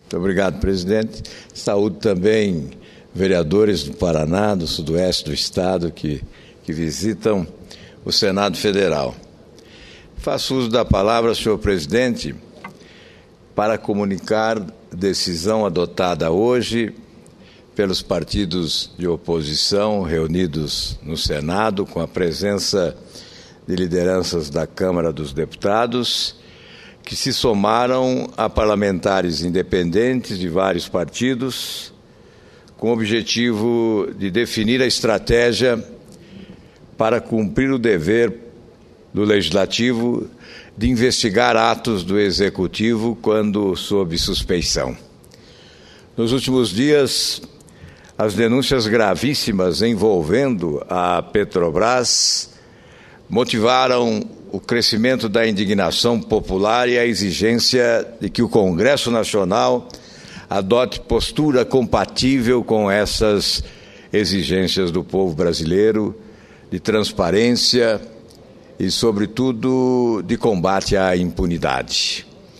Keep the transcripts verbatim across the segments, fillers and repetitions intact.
Muito obrigado, presidente. Saúdo também vereadores do Paraná, do sudoeste do estado, que, que visitam o Senado Federal. Faço uso da palavra, senhor presidente, para comunicar decisão adotada hoje pelos partidos de oposição reunidos no Senado, com a presença de lideranças da Câmara dos Deputados, que se somaram a parlamentares independentes de vários partidos, com o objetivo de definir a estratégia para cumprir o dever do Legislativo de investigar atos do Executivo quando sob suspeição. Nos últimos dias, as denúncias gravíssimas envolvendo a Petrobras motivaram o crescimento da indignação popular e a exigência de que o Congresso Nacional adote postura compatível com essas exigências do povo brasileiro, de transparência e, sobretudo, de combate à impunidade.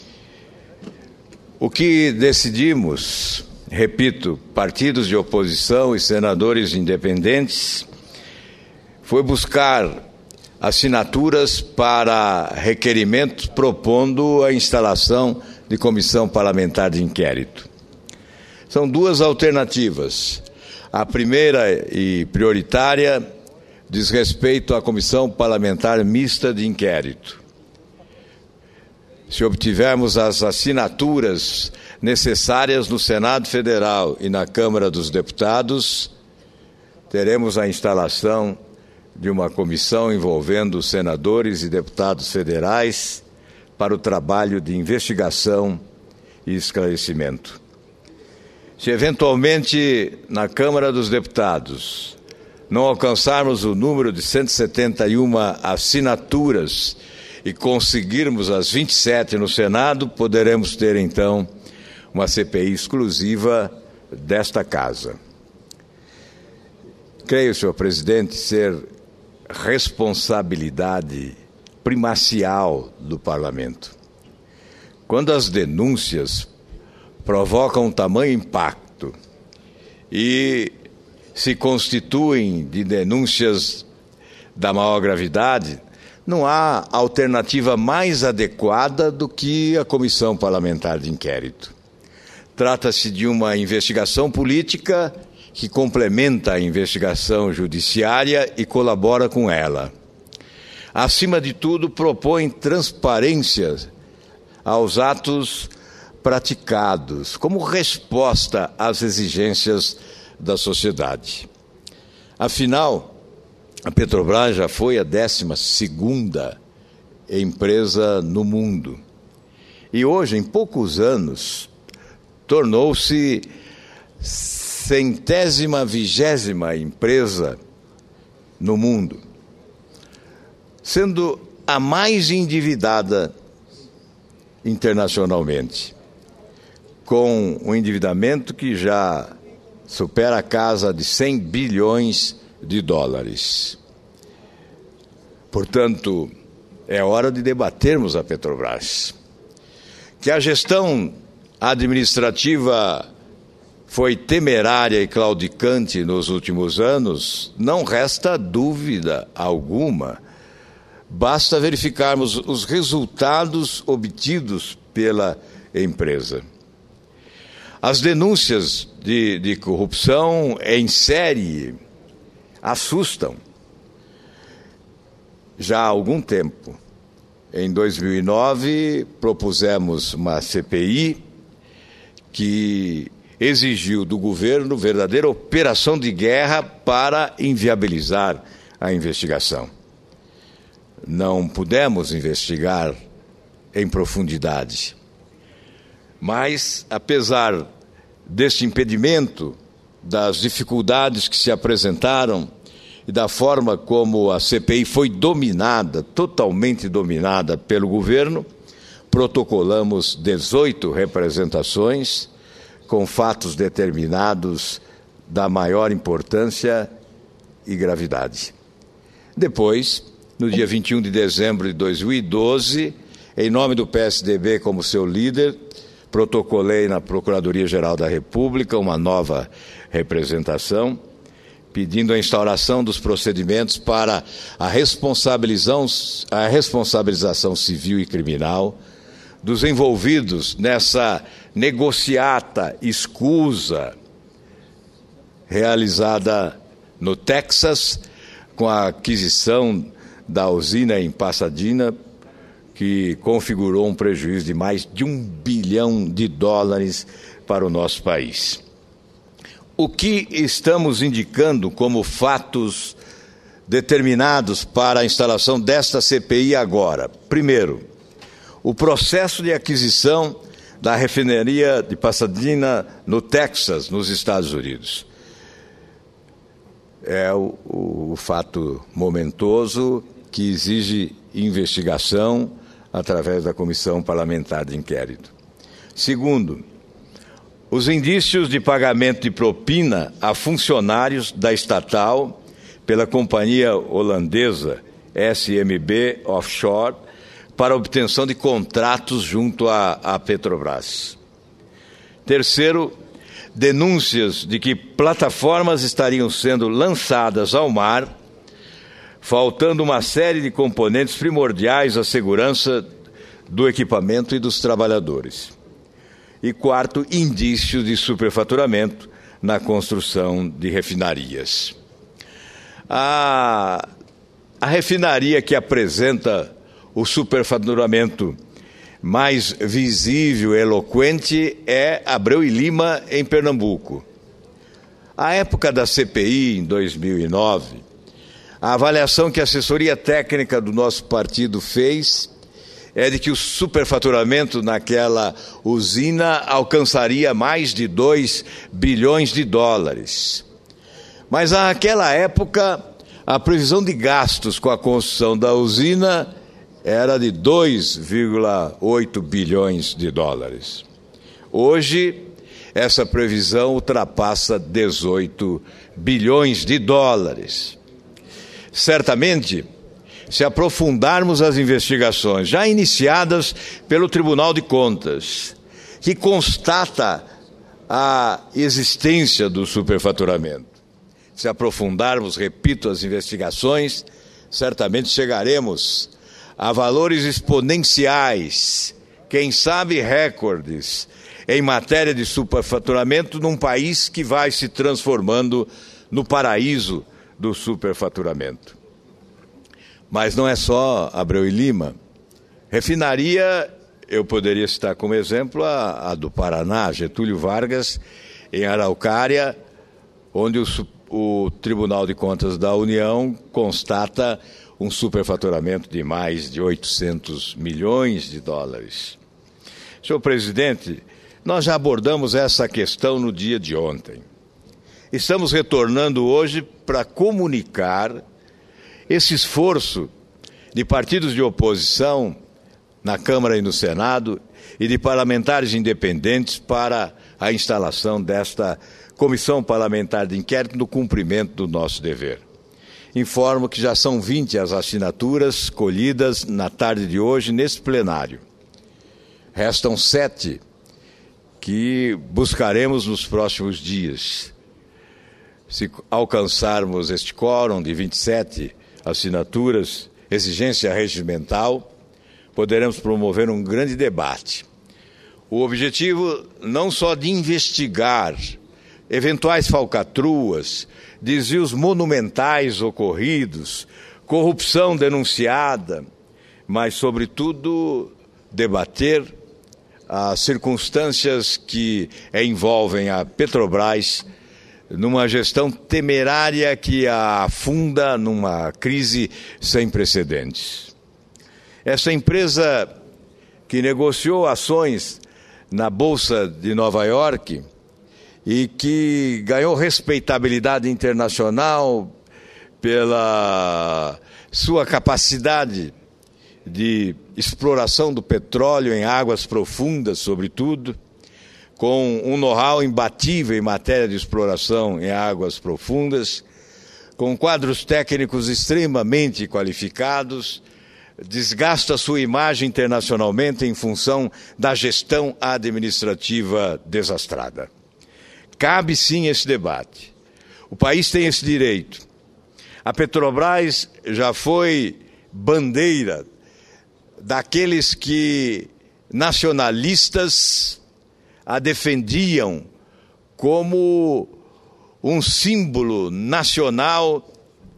O que decidimos, repito, partidos de oposição e senadores independentes, foi buscar assinaturas para requerimentos propondo a instalação de comissão parlamentar de inquérito. São duas alternativas. A primeira e prioritária diz respeito à comissão parlamentar mista de inquérito. Se obtivermos as assinaturas necessárias no Senado Federal e na Câmara dos Deputados, teremos a instalação de uma comissão envolvendo senadores e deputados federais para o trabalho de investigação e esclarecimento. Se eventualmente na Câmara dos Deputados não alcançarmos o número de cento e setenta e uma assinaturas e conseguirmos as vinte e sete no Senado, poderemos ter então uma C P I exclusiva desta casa. Creio, senhor presidente, ser responsabilidade primacial do Parlamento. Quando as denúncias provocam tamanho impacto e se constituem de denúncias da maior gravidade, não há alternativa mais adequada do que a Comissão Parlamentar de Inquérito. Trata-se de uma investigação política que complementa a investigação judiciária e colabora com ela. Acima de tudo, propõe transparência aos atos praticados, como resposta às exigências da sociedade. Afinal, a Petrobras já foi a décima segunda empresa no mundo. E hoje, em poucos anos, tornou-se centésima vigésima empresa no mundo, sendo a mais endividada internacionalmente, com um endividamento que já supera a casa de cem bilhões de dólares. Portanto, é hora de debatermos a Petrobras. Que a gestão administrativa foi temerária e claudicante nos últimos anos, não resta dúvida alguma. Basta verificarmos os resultados obtidos pela empresa. As denúncias de, de corrupção em série assustam. Já há algum tempo, em dois mil e nove, propusemos uma C P I que exigiu do governo verdadeira operação de guerra para inviabilizar a investigação. Não pudemos investigar em profundidade. Mas, apesar deste impedimento, das dificuldades que se apresentaram e da forma como a C P I foi dominada, totalmente dominada pelo governo, protocolamos dezoito representações com fatos determinados da maior importância e gravidade. Depois, no dia vinte e um de dezembro de dois mil e doze, em nome do P S D B como seu líder, protocolei na Procuradoria-Geral da República uma nova representação, pedindo a instauração dos procedimentos para a responsabilização, a responsabilização civil e criminal dos envolvidos nessa negociata escusa realizada no Texas com a aquisição da usina em Pasadena, que configurou um prejuízo de mais de um bilhão de dólares para o nosso país. O que estamos indicando como fatos determinados para a instalação desta C P I agora? Primeiro, o processo de aquisição da refinaria de Pasadena, no Texas, nos Estados Unidos. É o, o, o fato momentoso que exige investigação através da Comissão Parlamentar de Inquérito. Segundo, os indícios de pagamento de propina a funcionários da estatal pela companhia holandesa S M B Offshore para obtenção de contratos junto à, à Petrobras. Terceiro, denúncias de que plataformas estariam sendo lançadas ao mar, faltando uma série de componentes primordiais à segurança do equipamento e dos trabalhadores. E quarto, indícios de superfaturamento na construção de refinarias. A, a refinaria que apresenta o superfaturamento mais visível e eloquente é Abreu e Lima, em Pernambuco. À época da C P I, em dois mil e nove, a avaliação que a assessoria técnica do nosso partido fez é de que o superfaturamento naquela usina alcançaria mais de dois bilhões de dólares. Mas naquela época, a previsão de gastos com a construção da usina era de dois vírgula oito bilhões de dólares. Hoje, essa previsão ultrapassa dezoito bilhões de dólares. Certamente, se aprofundarmos as investigações já iniciadas pelo Tribunal de Contas, que constata a existência do superfaturamento, se aprofundarmos, repito, as investigações, certamente chegaremos a valores exponenciais, quem sabe recordes, em matéria de superfaturamento num país que vai se transformando no paraíso do superfaturamento. Mas não é só Abreu e Lima. Refinaria, eu poderia citar como exemplo a, a do Paraná, Getúlio Vargas, em Araucária, onde o, o Tribunal de Contas da União constata um superfaturamento de mais de oitocentos milhões de dólares. Senhor presidente, nós já abordamos essa questão no dia de ontem. Estamos retornando hoje para comunicar esse esforço de partidos de oposição na Câmara e no Senado e de parlamentares independentes para a instalação desta Comissão Parlamentar de Inquérito no cumprimento do nosso dever. Informo que já são vinte as assinaturas colhidas na tarde de hoje nesse plenário. Restam sete que buscaremos nos próximos dias. Se alcançarmos este quórum de vinte e sete assinaturas, exigência regimental, poderemos promover um grande debate. O objetivo não só de investigar eventuais falcatruas, desvios monumentais ocorridos, corrupção denunciada, mas, sobretudo, debater as circunstâncias que envolvem a Petrobras numa gestão temerária que a afunda numa crise sem precedentes. Essa empresa que negociou ações na Bolsa de Nova York e que ganhou respeitabilidade internacional pela sua capacidade de exploração do petróleo em águas profundas, sobretudo, com um know-how imbatível em matéria de exploração em águas profundas, com quadros técnicos extremamente qualificados, desgasta sua imagem internacionalmente em função da gestão administrativa desastrada. Cabe sim esse debate. O país tem esse direito. A Petrobras já foi bandeira daqueles que, nacionalistas, a defendiam como um símbolo nacional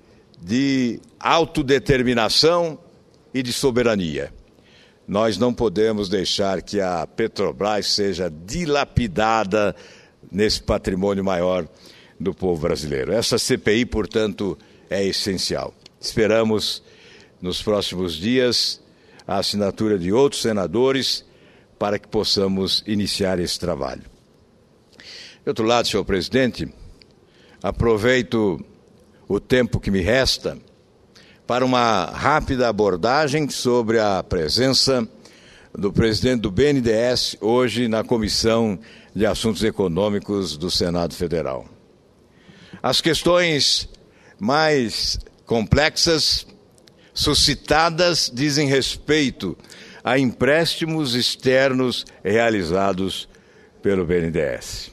de autodeterminação e de soberania. Nós não podemos deixar que a Petrobras seja dilapidada nesse patrimônio maior do povo brasileiro. Essa C P I, portanto, é essencial. Esperamos, nos próximos dias, a assinatura de outros senadores para que possamos iniciar esse trabalho. De outro lado, senhor presidente, aproveito o tempo que me resta para uma rápida abordagem sobre a presença do presidente do B N D E S hoje na Comissão de Assuntos Econômicos do Senado Federal. As questões mais complexas suscitadas dizem respeito a empréstimos externos realizados pelo B N D E S.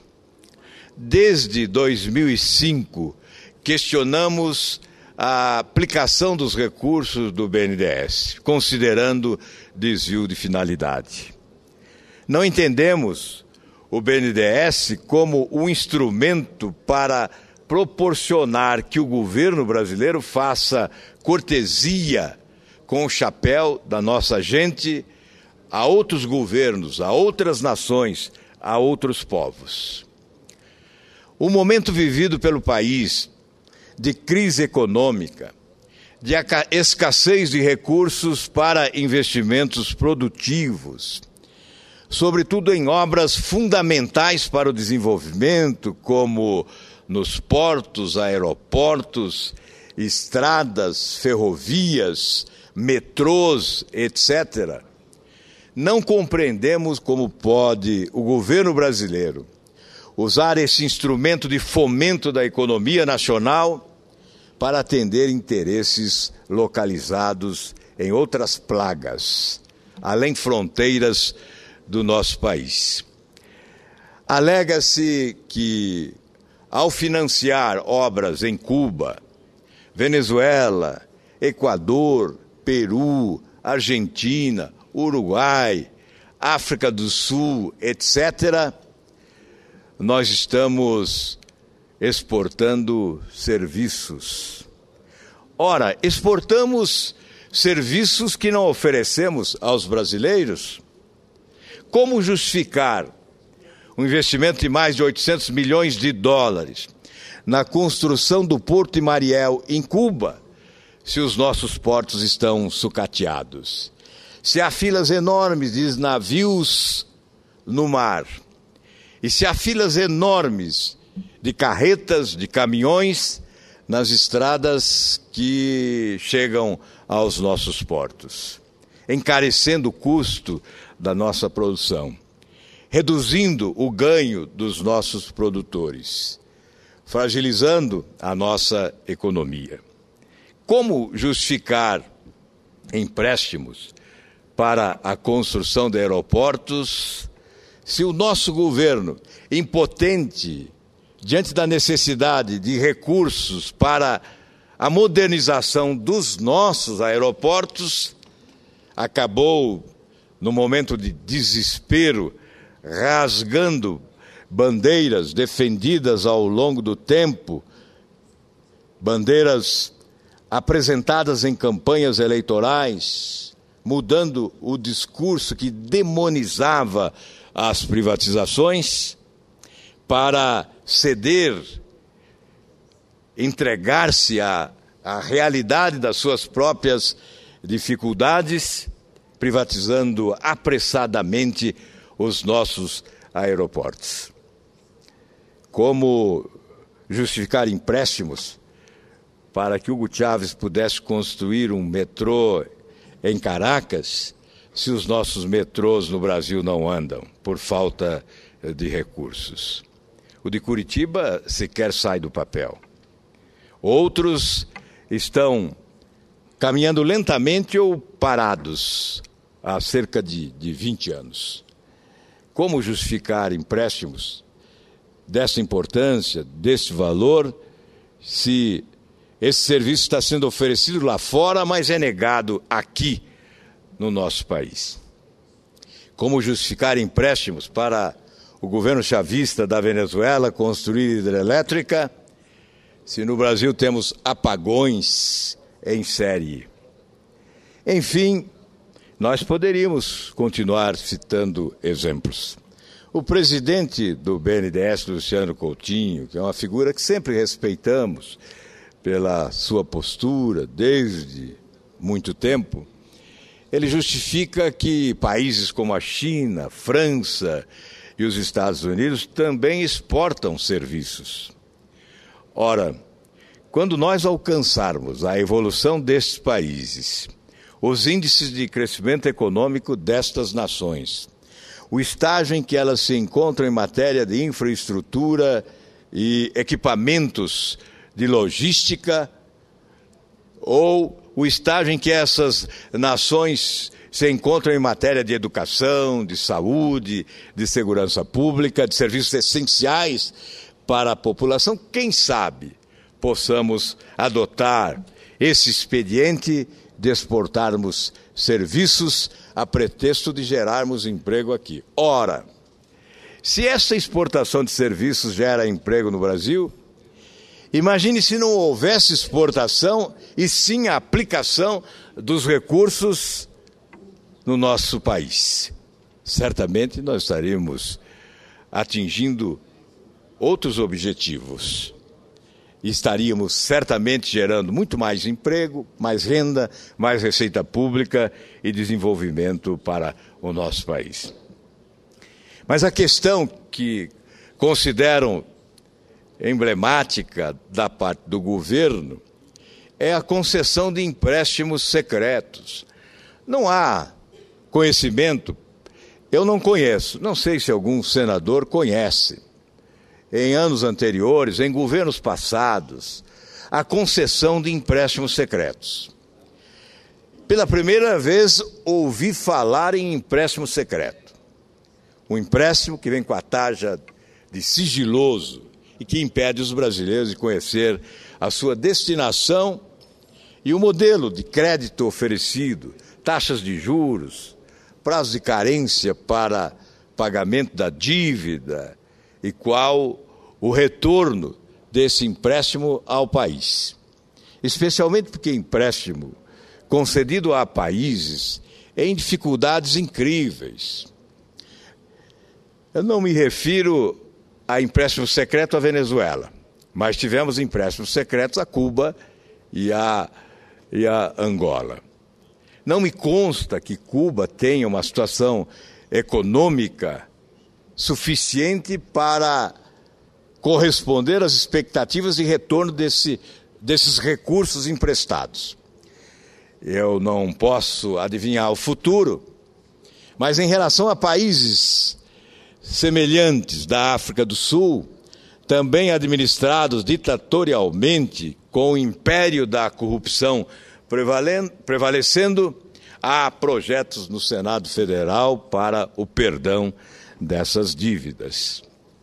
Desde dois mil e cinco, questionamos a aplicação dos recursos do B N D E S, considerando desvio de finalidade. Não entendemos o B N D E S como um instrumento para proporcionar que o governo brasileiro faça cortesia com o chapéu da nossa gente a outros governos, a outras nações, a outros povos. O momento vivido pelo país de crise econômica, de escassez de recursos para investimentos produtivos, sobretudo em obras fundamentais para o desenvolvimento, como nos portos, aeroportos, estradas, ferrovias, metrôs, etcétera. Não compreendemos como pode o governo brasileiro usar esse instrumento de fomento da economia nacional para atender interesses localizados em outras plagas, além fronteiras do nosso país. Alega-se que, ao financiar obras em Cuba, Venezuela, Equador, Peru, Argentina, Uruguai, África do Sul, etcétera, nós estamos exportando serviços. Ora, exportamos serviços que não oferecemos aos brasileiros? Como justificar um investimento de mais de oitocentos milhões de dólares na construção do Porto de Mariel, em Cuba, se os nossos portos estão sucateados? Se há filas enormes de navios no mar, e se há filas enormes de carretas, de caminhões nas estradas que chegam aos nossos portos, encarecendo o custo da nossa produção, reduzindo o ganho dos nossos produtores, fragilizando a nossa economia. Como justificar empréstimos para a construção de aeroportos se o nosso governo, impotente diante da necessidade de recursos para a modernização dos nossos aeroportos, acabou, no momento de desespero, rasgando bandeiras defendidas ao longo do tempo, bandeiras apresentadas em campanhas eleitorais, mudando o discurso que demonizava as privatizações, para ceder, entregar-se à, à realidade das suas próprias dificuldades, privatizando apressadamente os nossos aeroportos. Como justificar empréstimos para que Hugo Chávez pudesse construir um metrô em Caracas, se os nossos metrôs no Brasil não andam por falta de recursos? O de Curitiba sequer sai do papel. Outros estão caminhando lentamente ou parados há cerca de, de vinte anos. Como justificar empréstimos dessa importância, desse valor, se esse serviço está sendo oferecido lá fora, mas é negado aqui no nosso país? Como justificar empréstimos para o governo chavista da Venezuela construir hidrelétrica, se no Brasil temos apagões em série? Enfim, nós poderíamos continuar citando exemplos. O presidente do B N D E S, Luciano Coutinho, que é uma figura que sempre respeitamos pela sua postura desde muito tempo, ele justifica que países como a China, França e os Estados Unidos também exportam serviços. Ora, quando nós alcançarmos a evolução destes países, os índices de crescimento econômico destas nações, o estágio em que elas se encontram em matéria de infraestrutura e equipamentos de logística, ou o estágio em que essas nações se encontram em matéria de educação, de saúde, de segurança pública, de serviços essenciais para a população, quem sabe possamos adotar esse expediente de exportarmos serviços a pretexto de gerarmos emprego aqui. Ora, se essa exportação de serviços gera emprego no Brasil, imagine se não houvesse exportação e sim a aplicação dos recursos no nosso país. Certamente nós estaríamos atingindo outros objetivos. Estaríamos certamente gerando muito mais emprego, mais renda, mais receita pública e desenvolvimento para o nosso país. Mas a questão que consideram emblemática da parte do governo é a concessão de empréstimos secretos. Não há conhecimento, eu não conheço, não sei se algum senador conhece, em anos anteriores, em governos passados, a concessão de empréstimos secretos. Pela primeira vez ouvi falar em empréstimo secreto. Um empréstimo que vem com a taxa de sigiloso e que impede os brasileiros de conhecer a sua destinação e o modelo de crédito oferecido, taxas de juros, prazo de carência para pagamento da dívida e qual o retorno desse empréstimo ao país. Especialmente porque empréstimo concedido a países em dificuldades incríveis. Eu não me refiro a empréstimo secreto à Venezuela, mas tivemos empréstimos secretos a Cuba e a, e a Angola. Não me consta que Cuba tenha uma situação econômica suficiente para corresponder às expectativas de retorno desse, desses recursos emprestados. Eu não posso adivinhar o futuro, mas em relação a países semelhantes da África do Sul, também administrados ditatorialmente, com o império da corrupção prevalecendo, há projetos no Senado Federal para o perdão dessas dívidas.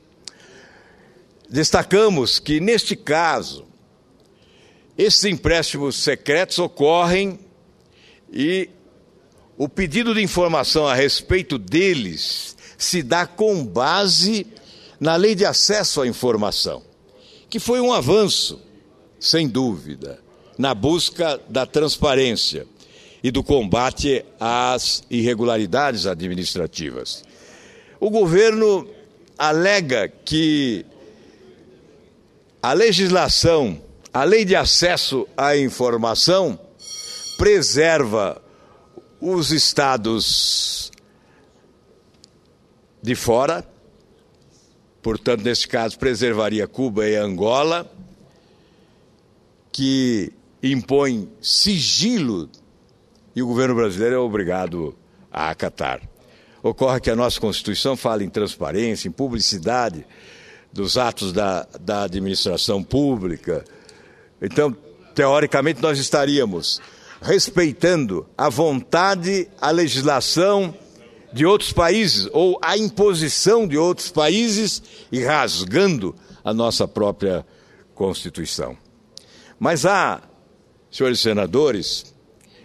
Destacamos que, neste caso, esses empréstimos secretos ocorrem e o pedido de informação a respeito deles se dá com base na Lei de Acesso à Informação, que foi um avanço, sem dúvida, na busca da transparência e do combate às irregularidades administrativas. O governo alega que a legislação, a Lei de Acesso à Informação, preserva os estados de fora, portanto, nesse caso, preservaria Cuba e Angola, que impõe sigilo e o governo brasileiro é obrigado a acatar. Ocorre que a nossa Constituição fala em transparência, em publicidade dos atos da, da administração pública. Então, teoricamente, nós estaríamos respeitando a vontade, a legislação de outros países ou a imposição de outros países e rasgando a nossa própria Constituição. Mas há, senhores senadores,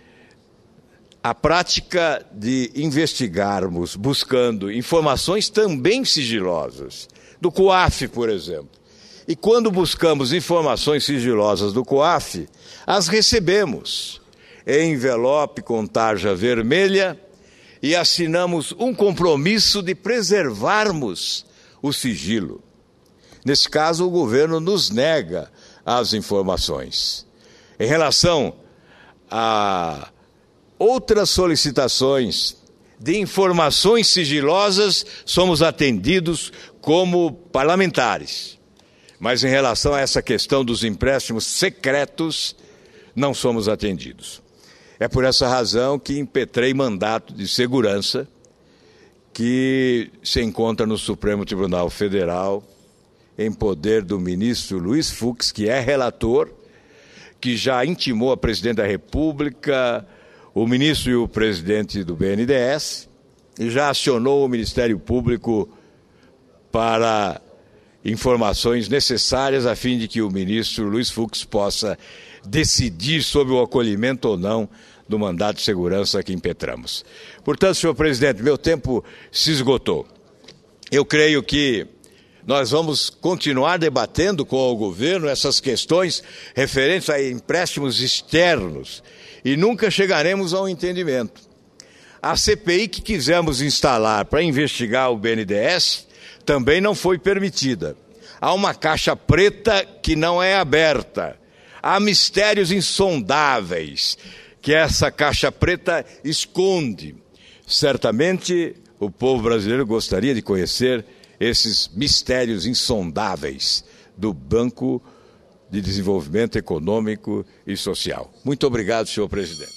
a prática de investigarmos, buscando informações também sigilosas, do COAF, por exemplo. E quando buscamos informações sigilosas do COAF, as recebemos em envelope com tarja vermelha e assinamos um compromisso de preservarmos o sigilo. Nesse caso, o governo nos nega as informações. Em relação a outras solicitações de informações sigilosas, somos atendidos como parlamentares. Mas em relação a essa questão dos empréstimos secretos, não somos atendidos. É por essa razão que impetrei mandato de segurança que se encontra no Supremo Tribunal Federal, em poder do ministro Luiz Fux, que é relator, que já intimou a presidente da República, o ministro e o presidente do B N D E S, e já acionou o Ministério Público para informações necessárias a fim de que o ministro Luiz Fux possa decidir sobre o acolhimento ou não do mandato de segurança que impetramos. Portanto, senhor presidente, meu tempo se esgotou. Eu creio que nós vamos continuar debatendo com o governo essas questões referentes a empréstimos externos e nunca chegaremos a um entendimento. A C P I que quisemos instalar para investigar o B N D E S também não foi permitida. Há uma caixa preta que não é aberta. Há mistérios insondáveis que essa caixa preta esconde. Certamente o povo brasileiro gostaria de conhecer esses mistérios insondáveis do Banco de Desenvolvimento Econômico e Social. Muito obrigado, senhor presidente.